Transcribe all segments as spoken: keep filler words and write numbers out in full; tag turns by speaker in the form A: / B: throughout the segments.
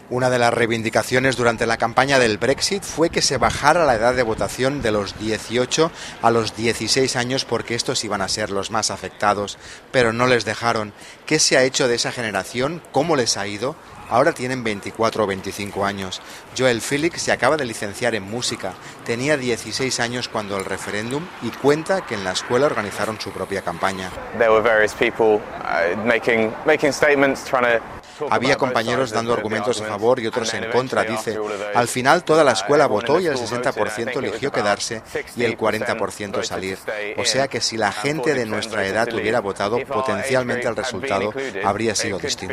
A: Una de las reivindicaciones durante la campaña del Brexit fue que se bajara la edad de votación de los dieciocho a los dieciséis años porque estos iban a ser los más afectados, pero no les dejaron. ¿Qué se ha hecho de esa generación? ¿Cómo les ha ido? Ahora tienen veinticuatro o veinticinco años. Joel Felix se acaba de licenciar en música. Tenía dieciséis años cuando el referéndum y cuenta que en la escuela organizaron su propia campaña.
B: There were various people uh, making making statements trying to
A: Había compañeros dando argumentos a favor y otros en contra, dice. Al final toda la escuela votó y el sesenta por ciento eligió quedarse y el cuarenta por ciento salir. O sea que si la gente de nuestra edad hubiera votado, potencialmente el resultado habría sido distinto.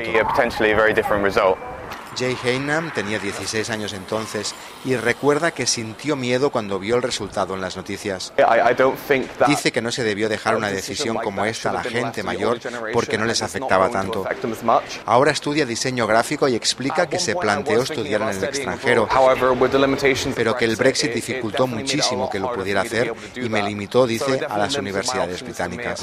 A: Jay Heinam tenía dieciséis años entonces y recuerda que sintió miedo cuando vio el resultado en las noticias. Dice que no se debió dejar una decisión como esta a la gente mayor porque no les afectaba tanto. Ahora estudia diseño gráfico y explica que se planteó estudiar en el extranjero, pero que el Brexit dificultó muchísimo que lo pudiera hacer y me limitó, dice, a las universidades británicas.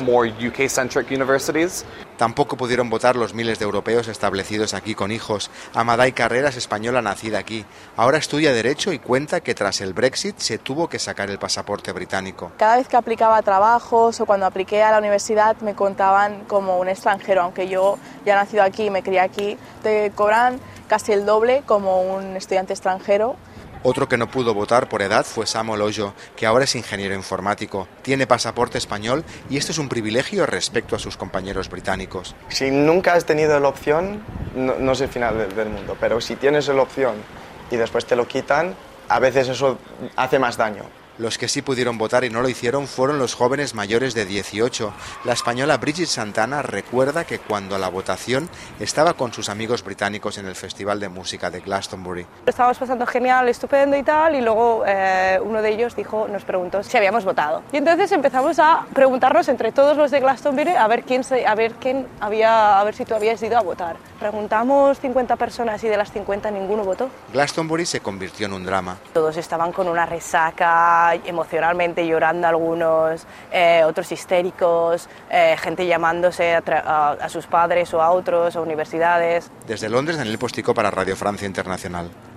A: Tampoco pudieron votar los miles de europeos establecidos aquí con hijos. Amadai Carreras, española nacida aquí. Ahora estudia Derecho y cuenta que tras el Brexit se tuvo que sacar el pasaporte británico.
C: Cada vez que aplicaba a trabajos o cuando apliqué a la universidad me contaban como un extranjero, aunque yo ya he nacido aquí y me crié aquí. Te cobran casi el doble como un estudiante extranjero.
A: Otro que no pudo votar por edad fue Samuel Ojo, que ahora es ingeniero informático. Tiene pasaporte español y esto es un privilegio respecto a sus compañeros británicos.
D: Si nunca has tenido la opción, no, no es el final del, del mundo, pero si tienes la opción y después te lo quitan, a veces eso hace más daño.
A: Los que sí pudieron votar y no lo hicieron fueron los jóvenes mayores de dieciocho. La española Bridget Santana recuerda que cuando la votación estaba con sus amigos británicos en el Festival de Música de Glastonbury.
E: Estábamos pasando genial, estupendo y tal, y luego eh, uno de ellos dijo, nos preguntó si habíamos votado. Y entonces empezamos a preguntarnos entre todos los de Glastonbury a ver quién, se, a ver quién había, a ver si tú habías ido a votar. Preguntamos cincuenta personas y de las cincuenta ninguno votó.
A: Glastonbury se convirtió en un drama.
E: Todos estaban con una resaca, emocionalmente llorando algunos, eh, otros histéricos, eh, gente llamándose a, a, a sus padres o a otros, a universidades.
A: Desde Londres, Daniel Postico para Radio Francia Internacional.